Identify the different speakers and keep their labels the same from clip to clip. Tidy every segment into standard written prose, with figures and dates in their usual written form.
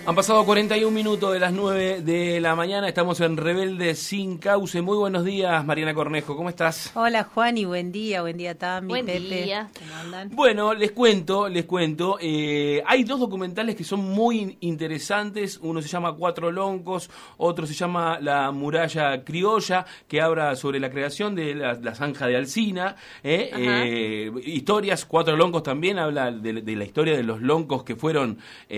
Speaker 1: Han pasado 41 minutos de las 9 de la mañana, estamos en Rebeldes Sin Cauce. Muy buenos días, Mariana Cornejo, ¿cómo estás?
Speaker 2: Hola, Juan, y buen día Tami,
Speaker 3: buen
Speaker 2: Pepe.
Speaker 3: Día.
Speaker 2: ¿Cómo andan?
Speaker 1: Bueno, les cuento. Hay dos documentales que son muy interesantes. Uno se llama Cuatro Loncos, otro se llama La Muralla Criolla, que habla sobre la creación de la zanja de Alsina. Historias, Cuatro Loncos también habla de la historia de los loncos que fueron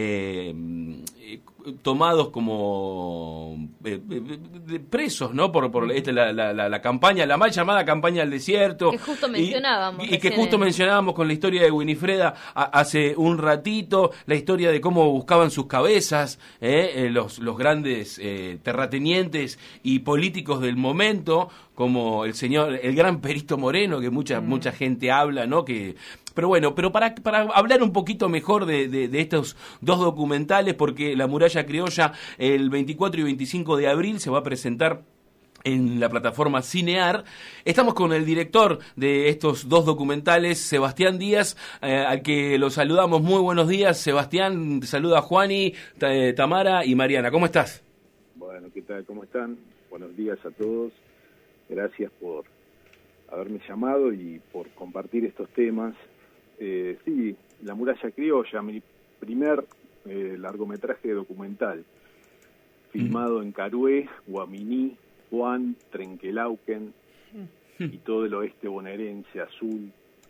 Speaker 1: tomados como presos, ¿no? Por la campaña, la mal llamada campaña del desierto.
Speaker 3: Que justo mencionábamos.
Speaker 1: Y que justo mencionábamos con la historia de Winifreda hace un ratito, la historia de cómo buscaban sus cabezas, los grandes terratenientes y políticos del momento, como el gran Perito Moreno, que mucha gente habla, ¿no? Pero para hablar un poquito mejor de estos dos documentales, porque La Muralla Criolla el 24 y 25 de abril se va a presentar en la plataforma Cinear. Estamos con el director de estos dos documentales, Sebastián Díaz, al que lo saludamos. Muy buenos días, Sebastián. Te saluda Juani, Tamara y Mariana. ¿Cómo estás?
Speaker 4: Bueno, ¿qué tal? ¿Cómo están? Buenos días a todos. Gracias por haberme llamado y por compartir estos temas. Sí, La Muralla Criolla, mi primer largometraje documental, filmado en Carué, Guaminí, Juan, Trenquelauquen y todo el oeste bonaerense, Azul.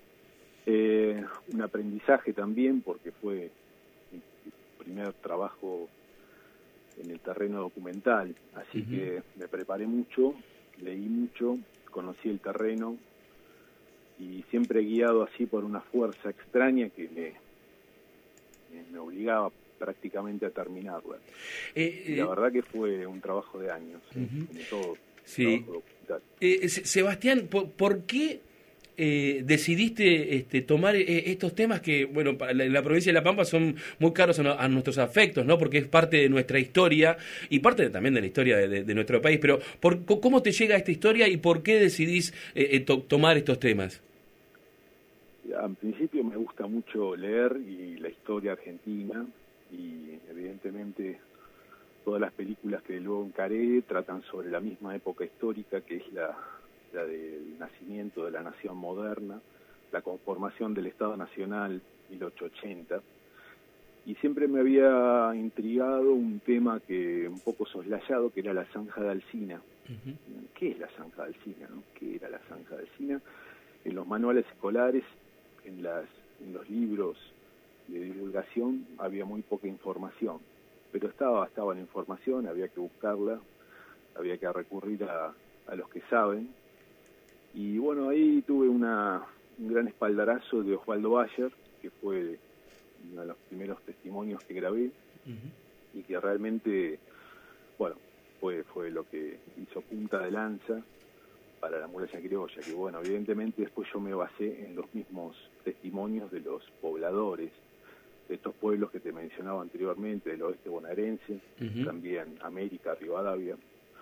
Speaker 4: Un aprendizaje también, porque fue mi primer trabajo en el terreno documental, así que me preparé mucho, leí mucho, conocí el terreno y siempre guiado así por una fuerza extraña que me obligaba prácticamente a terminarla. Y la verdad que fue un trabajo de años, como todo.
Speaker 1: Sí. Sebastián, ¿por qué decidiste tomar estos temas que, bueno, para la provincia de La Pampa son muy caros a nuestros afectos, ¿no? Porque es parte de nuestra historia y parte también de la historia de nuestro país. Pero ¿cómo te llega esta historia y por qué decidís tomar estos temas?
Speaker 4: En principio me gusta mucho leer y la historia argentina, y evidentemente todas las películas que luego encaré tratan sobre la misma época histórica, que es la del nacimiento de la nación moderna, la conformación del Estado Nacional 1880, y siempre me había intrigado un tema que un poco soslayado, que era la zanja de Alsina. ¿Qué es la zanja de Alsina, no? ¿Qué era la zanja de Alsina? En los manuales escolares, en los libros de divulgación había muy poca información, pero estaba la información, había que buscarla, había que recurrir a los que saben. Y bueno, ahí tuve un gran espaldarazo de Osvaldo Bayer, que fue uno de los primeros testimonios que grabé, y que realmente, bueno, fue lo que hizo punta de lanza para La Muralla Criolla, que bueno, evidentemente después yo me basé en los mismos testimonios de los pobladores de estos pueblos que te mencionaba anteriormente, del oeste bonaerense, también América, Rivadavia.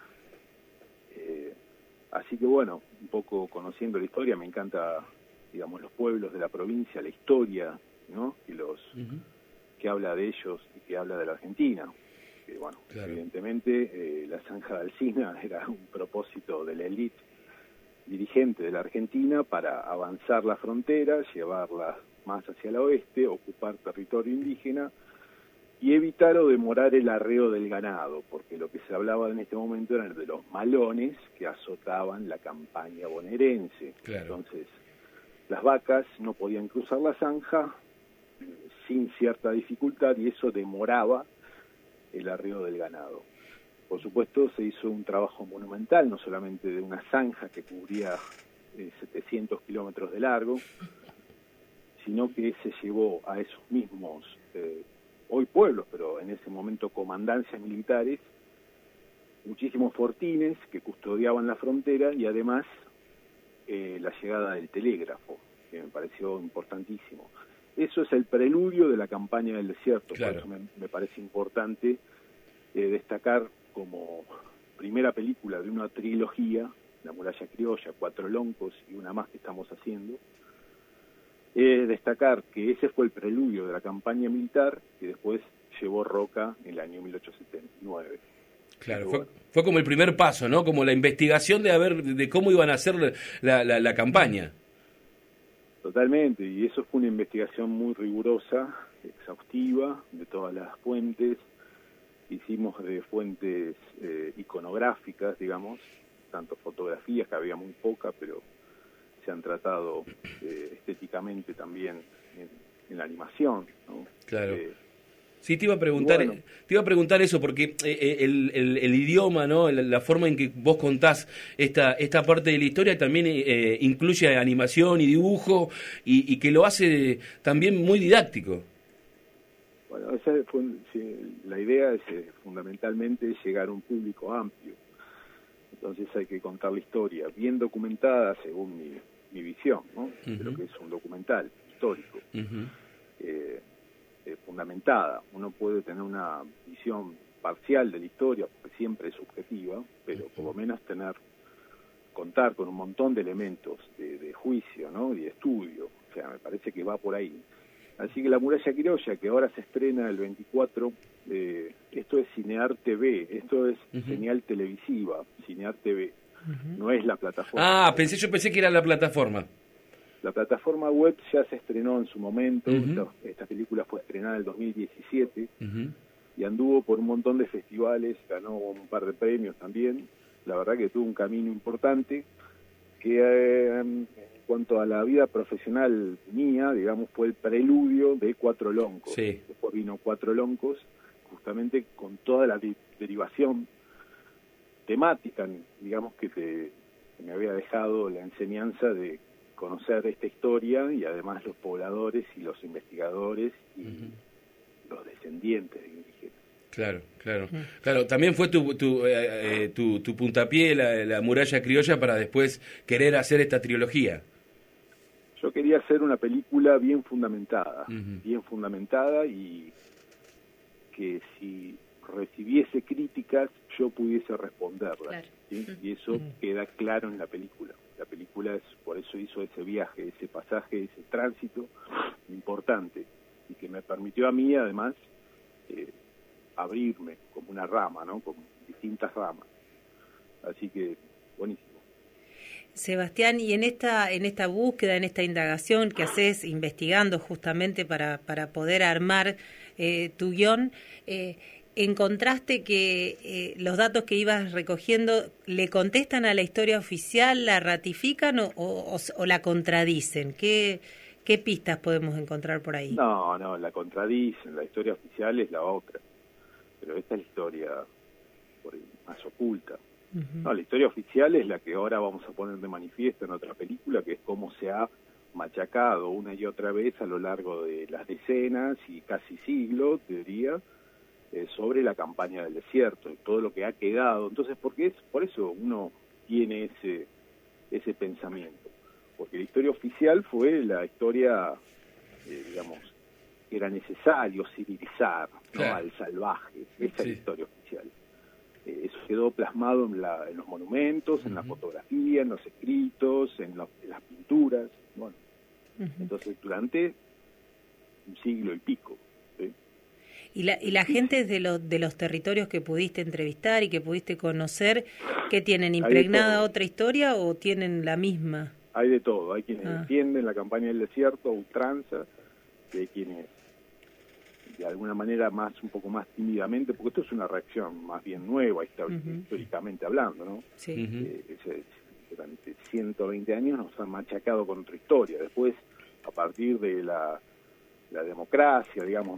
Speaker 4: Así que bueno, un poco conociendo la historia, me encanta, digamos, los pueblos de la provincia, la historia, ¿no? Que habla de ellos y que habla de la Argentina. Que bueno, claro. Evidentemente la zanja de Alsina era un propósito de la élite dirigente de la Argentina para avanzar la frontera, llevarla más hacia el oeste, ocupar territorio indígena y evitar o demorar el arreo del ganado, porque lo que se hablaba en este momento era de los malones que azotaban la campaña bonaerense. Claro. Entonces, las vacas no podían cruzar la zanja sin cierta dificultad y eso demoraba el arreo del ganado. Por supuesto, se hizo un trabajo monumental, no solamente de una zanja que cubría 700 kilómetros de largo, sino que se llevó a esos mismos, hoy pueblos, pero en ese momento comandancias militares, muchísimos fortines que custodiaban la frontera y además la llegada del telégrafo, que me pareció importantísimo. Eso es el preludio de la campaña del desierto, claro. Por eso me parece importante destacar como primera película de una trilogía, La Muralla Criolla, Cuatro Loncos y una más que estamos haciendo, destacar que ese fue el preludio de la campaña militar, que después llevó Roca en el año 1879.
Speaker 1: Claro, fue como el primer paso, ¿no? Como la investigación de cómo iban a hacer la campaña.
Speaker 4: Totalmente, y eso fue una investigación muy rigurosa, exhaustiva, de todas las fuentes. Hicimos de fuentes iconográficas, digamos, tanto fotografías, que había muy poca, pero se han tratado estéticamente también en la animación, ¿no?
Speaker 1: Claro. Sí, te iba a preguntar eso, porque el idioma, ¿no? La forma en que vos contás esta parte de la historia también incluye animación y dibujo, y que lo hace también muy didáctico.
Speaker 4: Bueno, la idea es fundamentalmente llegar a un público amplio. Entonces hay que contar la historia bien documentada según mi visión, ¿no? Uh-huh. De lo que es un documental histórico. Uh-huh. Fundamentada. Uno puede tener una visión parcial de la historia, porque siempre es subjetiva, pero por lo menos contar con un montón de elementos de juicio, ¿no? Y de estudio. O sea, me parece que va por ahí. Así que La Muralla Criolla, que ahora se estrena el 24, esto es Cinear TV, esto es señal televisiva, Cinear TV, no es la plataforma.
Speaker 1: Ah, yo pensé que era la plataforma.
Speaker 4: La plataforma web ya se estrenó en su momento, esta película fue estrenada en el 2017 y anduvo por un montón de festivales, ganó un par de premios también. La verdad que tuvo un camino importante que en cuanto a la vida profesional mía, digamos, fue el preludio de Cuatro Loncos. Sí. Después vino Cuatro Loncos, justamente con toda la derivación temática, digamos, que me había dejado la enseñanza de conocer esta historia y además los pobladores y los investigadores y los descendientes de indígenas.
Speaker 1: Claro. También fue tu puntapié la Muralla Criolla para después querer hacer esta trilogía.
Speaker 4: Yo quería hacer una película bien fundamentada y que si recibiese críticas yo pudiese responderlas. Claro. ¿Sí? Y eso queda claro en la película. La película por eso hizo ese viaje, ese pasaje, ese tránsito importante y que me permitió a mí además abrirme como una rama, ¿no? Como distintas ramas. Así que buenísimo.
Speaker 2: Sebastián, y en esta búsqueda, en esta indagación que haces investigando justamente para poder armar tu guión, ¿encontraste que los datos que ibas recogiendo le contestan a la historia oficial, la ratifican o la contradicen? ¿Qué pistas podemos encontrar por ahí?
Speaker 4: No, la contradicen. La historia oficial es la otra. Pero esta es la historia más oculta. No, la historia oficial es la que ahora vamos a poner de manifiesto en otra película, que es cómo se ha machacado una y otra vez a lo largo de las decenas y casi siglos, te diría, sobre la campaña del desierto y todo lo que ha quedado. Entonces, por eso uno tiene ese pensamiento, porque la historia oficial fue la historia, digamos, que era necesario civilizar, ¿no? Claro. Al salvaje. Esa es la historia oficial. Eso quedó plasmado en los monumentos, en la fotografía, en los escritos, en las pinturas. Bueno, entonces durante un siglo y pico. ¿Sí?
Speaker 2: ¿Y la gente de los territorios que pudiste entrevistar y que pudiste conocer, qué tienen, impregnada otra historia o tienen la misma?
Speaker 4: Hay de todo. Hay quienes defienden la campaña del desierto a ultranza, y hay quienes de alguna manera un poco más tímidamente, porque esto es una reacción más bien nueva históricamente hablando, ¿no? Sí. Durante 120 años nos han machacado con otra historia. Después, a partir de la democracia, digamos,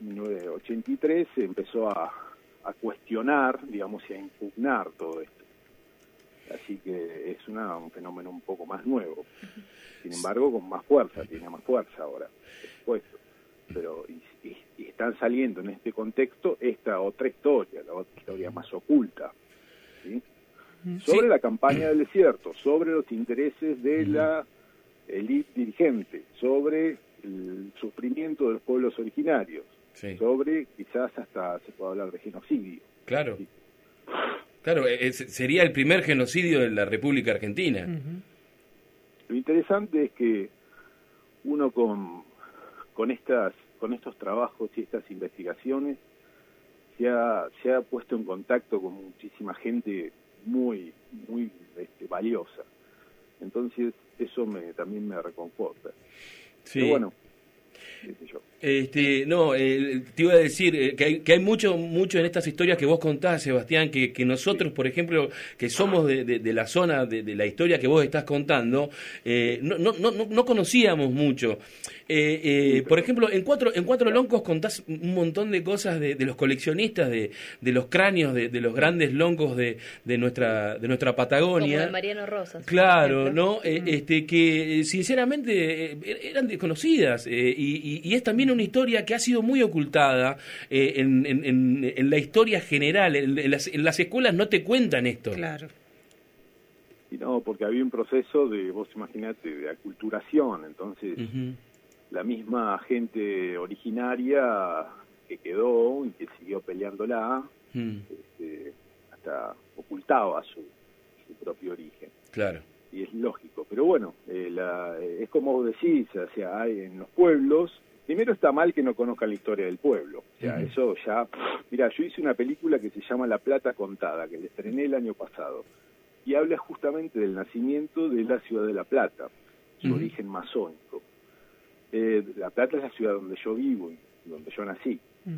Speaker 4: 1983, se empezó a cuestionar, digamos, y a impugnar todo esto. Así que es un fenómeno un poco más nuevo. Sin embargo, con más fuerza, tiene más fuerza ahora, por supuesto. Pero y están saliendo en este contexto esta otra historia, la otra historia más oculta, ¿sí? Sobre la campaña del desierto, sobre los intereses de la élite dirigente, sobre el sufrimiento de los pueblos originarios, sobre quizás hasta se puede hablar de genocidio.
Speaker 1: Claro.
Speaker 4: ¿Sí?
Speaker 1: Claro, sería el primer genocidio de la República Argentina.
Speaker 4: Lo interesante es que uno con estas con estos trabajos y estas investigaciones se ha puesto en contacto con muchísima gente muy valiosa. Entonces eso también me reconforta.
Speaker 1: Sí.
Speaker 4: Pero bueno, qué sé yo.
Speaker 1: Te iba a decir que hay mucho en estas historias que vos contás, Sebastián, que nosotros, por ejemplo, que somos de la zona de la historia que vos estás contando, no conocíamos mucho. Por ejemplo, en Cuatro Loncos contás un montón de cosas de los coleccionistas, de los cráneos, de los grandes loncos de nuestra Patagonia.
Speaker 3: Como de Mariano Rosas.
Speaker 1: Claro, ¿no? Que sinceramente eran desconocidas y es también una historia que ha sido muy ocultada en la historia general. En las escuelas no te cuentan esto.
Speaker 2: Claro.
Speaker 4: Y no, porque había un proceso vos imaginate, de aculturación, entonces la misma gente originaria que quedó y que siguió peleándola, hasta ocultaba su propio origen.
Speaker 1: Claro.
Speaker 4: Y es lógico, pero bueno, es como vos decís, o sea, hay en los pueblos, primero está mal que no conozcan la historia del pueblo, o sea, eso ya, mira, yo hice una película que se llama La Plata Contada, que la estrené el año pasado, y habla justamente del nacimiento de la ciudad de La Plata, su origen masónico. La Plata es la ciudad donde yo vivo y donde yo nací.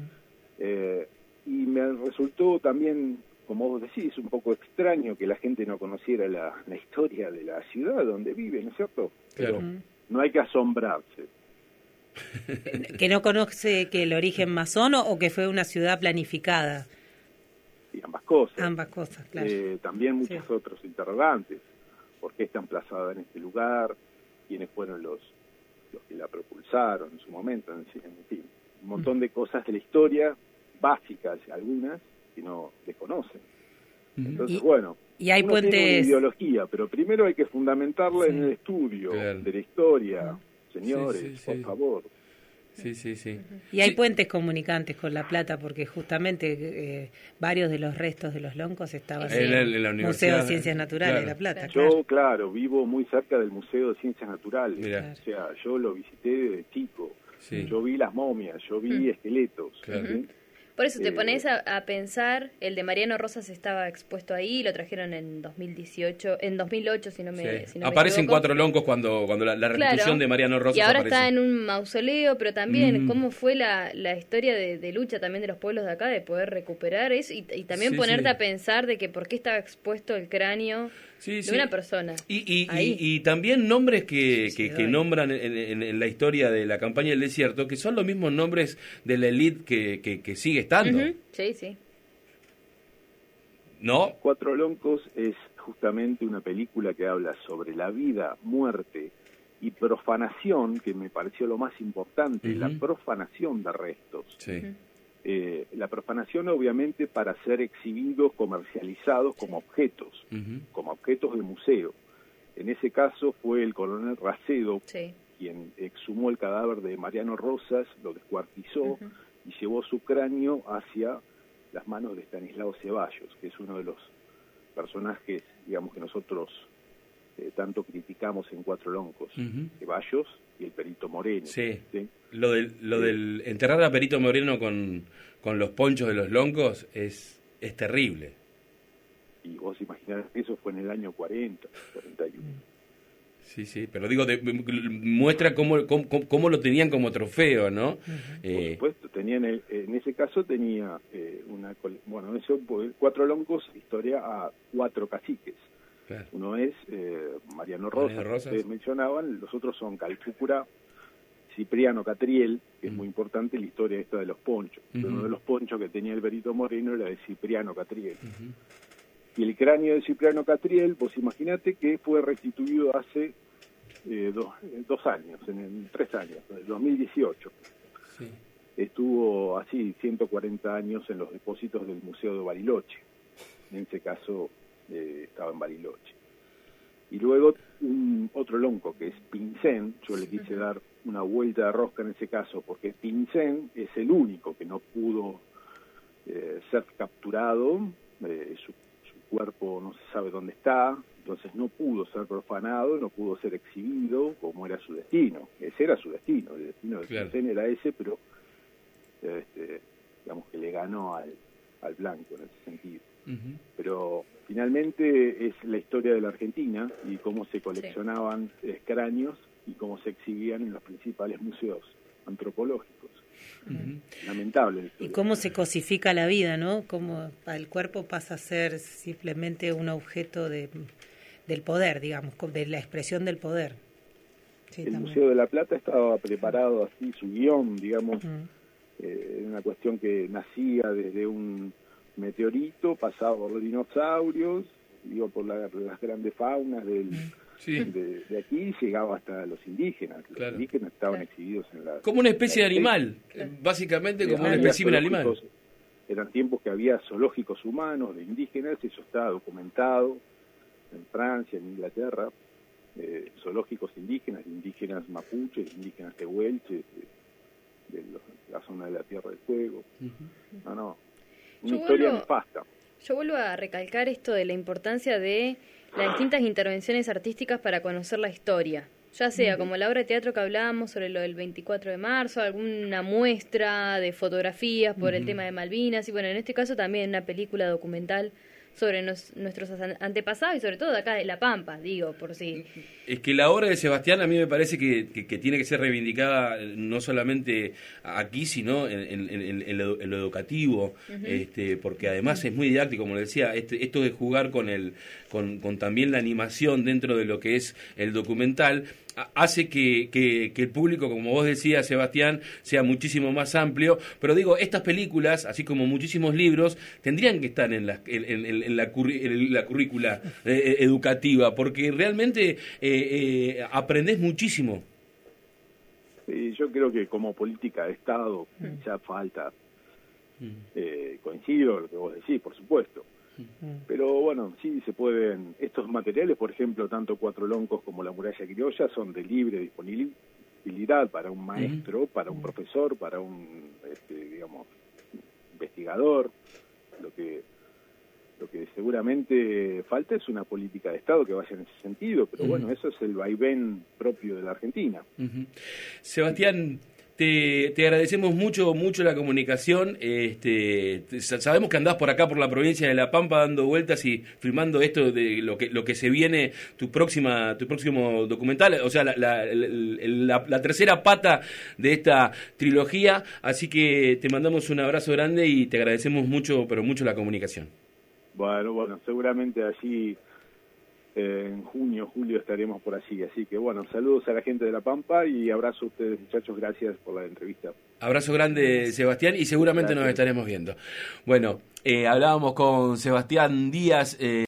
Speaker 4: Y me resultó también, como vos decís, un poco extraño que la gente no conociera la historia de la ciudad donde vive, ¿no es cierto?
Speaker 1: Claro.
Speaker 4: Pero no hay que asombrarse.
Speaker 2: ¿Que no conoce que el origen masón o que fue una ciudad planificada?
Speaker 4: Y ambas cosas.
Speaker 2: Ambas cosas, claro.
Speaker 4: También muchos otros interrogantes. ¿Por qué está emplazada en este lugar? ¿Quiénes fueron los que la propulsaron en su momento? En fin, un montón de cosas de la historia, básicas algunas, que no desconocen. Entonces,
Speaker 2: y hay
Speaker 4: uno
Speaker 2: puentes...
Speaker 4: tiene una ideología, pero primero hay que fundamentarla en el estudio de la historia. Señores, por favor.
Speaker 1: Sí.
Speaker 2: Y hay puentes comunicantes con La Plata, porque justamente varios de los restos de los loncos estaban en el Museo de Ciencias Naturales de La Plata.
Speaker 4: Yo, vivo muy cerca del Museo de Ciencias Naturales.
Speaker 1: Mirá.
Speaker 4: O sea, yo lo visité desde chico.
Speaker 1: Sí.
Speaker 4: Yo vi las momias, yo vi esqueletos.
Speaker 1: Claro.
Speaker 4: ¿sí?
Speaker 3: Por eso te pones a pensar, el de Mariano Rosas estaba expuesto ahí, lo trajeron en 2018, en 2008 si no me
Speaker 1: aparece en
Speaker 3: equivoco.
Speaker 1: Cuatro Loncos cuando la restitución de Mariano Rosas
Speaker 3: y ahora
Speaker 1: aparece.
Speaker 3: está en un mausoleo, pero también cómo fue la historia de lucha también de los pueblos de acá, de poder recuperar eso y también ponerte a pensar de que por qué estaba expuesto el cráneo de una persona.
Speaker 1: Y también nombres que nombran en la historia de la campaña del desierto, que son los mismos nombres de la élite que sigue estando.
Speaker 3: Sí.
Speaker 1: ¿No?
Speaker 4: Cuatro Loncos es justamente una película que habla sobre la vida, muerte y profanación, que me pareció lo más importante, la profanación de restos.
Speaker 1: Sí.
Speaker 4: La profanación obviamente para ser exhibidos, comercializados como objetos de museo. En ese caso fue el coronel Racedo quien exhumó el cadáver de Mariano Rosas, lo descuartizó y llevó su cráneo hacia las manos de Estanislao Ceballos, que es uno de los personajes, digamos, que nosotros tanto criticamos en Cuatro Loncos, Ceballos y el Perito Moreno.
Speaker 1: Sí. Lo del enterrar a Perito Moreno con los ponchos de los loncos es terrible.
Speaker 4: Y vos imaginás que eso fue en el año 40, 41.
Speaker 1: Sí, pero digo, muestra cómo lo tenían como trofeo, ¿no?
Speaker 4: Por supuesto, tenían en ese caso tenía Cuatro Loncos, historia a 4 caciques. Claro. Uno es Mariano Rosas, que ustedes mencionaban, los otros son Calfúcura, Cipriano Catriel, que es muy importante la historia esta de los ponchos. Uno de los ponchos que tenía el Perito Moreno era de Cipriano Catriel. Y el cráneo de Cipriano Catriel, pues imagínate que fue restituido hace 2 años, en 3 años, en el 2018. Sí. Estuvo así 140 años en los depósitos del Museo de Bariloche. En ese caso estaba en Bariloche. Y luego otro lonco que es Pincén, yo le quise dar una vuelta de rosca en ese caso, porque Pincén es el único que no pudo ser capturado, su cuerpo no se sabe dónde está, Entonces no pudo ser profanado, no pudo ser exhibido como era su destino. Ese era su destino, el destino del Sartén era ese, pero digamos que le ganó al blanco en ese sentido. Pero finalmente es la historia de la Argentina y cómo se coleccionaban cráneos y cómo se exhibían en los principales museos antropológicos. Lamentable.
Speaker 2: Y cómo se cosifica la vida, ¿no? Cómo el cuerpo pasa a ser simplemente un objeto del poder, digamos, de la expresión del poder. Sí,
Speaker 4: el Museo de la Plata estaba preparado así, su guión, digamos, una cuestión que nacía desde un meteorito, pasaba por los dinosaurios, digo, por las grandes faunas de aquí, y llegaba hasta los indígenas. Los indígenas estaban exhibidos en la...
Speaker 1: Como una especie de animal, básicamente como un espécimen animal.
Speaker 4: Eran tiempos que había zoológicos humanos de indígenas, eso está documentado en Francia, en Inglaterra, zoológicos indígenas mapuches, indígenas tehuelches, de la zona de la Tierra del Fuego. Una historia nefasta.
Speaker 3: Yo vuelvo a recalcar esto de la importancia de las distintas intervenciones artísticas para conocer la historia, ya sea como la obra de teatro que hablábamos sobre lo del 24 de marzo, alguna muestra de fotografías por el tema de Malvinas, y bueno, en este caso también una película documental sobre nuestros antepasados y sobre todo de acá de La Pampa, digo, por si...
Speaker 1: Es que la obra de Sebastián a mí me parece que tiene que ser reivindicada no solamente aquí, sino en lo educativo, porque además es muy didáctico, como le decía, esto de jugar con también la animación dentro de lo que es el documental, hace que el público, como vos decías, Sebastián, sea muchísimo más amplio. Pero digo, estas películas, así como muchísimos libros, tendrían que estar en la currícula educativa, porque realmente aprendés muchísimo.
Speaker 4: Sí, yo creo que como política de Estado ya falta, coincido con lo que vos decís, por supuesto. Pero bueno, sí se pueden, estos materiales, por ejemplo, tanto Cuatro Loncos como La Muralla Criolla, son de libre disponibilidad para un maestro, para un profesor, para un, digamos, investigador. Lo que seguramente falta es una política de Estado que vaya en ese sentido, pero bueno, eso es el vaivén propio de la Argentina.
Speaker 1: Sebastián, te agradecemos mucho la comunicación. Sabemos que andás por acá, por la provincia de La Pampa, dando vueltas y filmando esto de lo que se viene, tu próximo documental, o sea, la tercera pata de esta trilogía. Así que te mandamos un abrazo grande y te agradecemos mucho, pero mucho la comunicación.
Speaker 4: Bueno, seguramente allí en junio, julio estaremos por allí. Así que bueno, saludos a la gente de La Pampa y abrazo a ustedes, muchachos, gracias por la entrevista.
Speaker 1: Abrazo grande, Sebastián, y seguramente nos estaremos viendo. Bueno, hablábamos con Sebastián Díaz.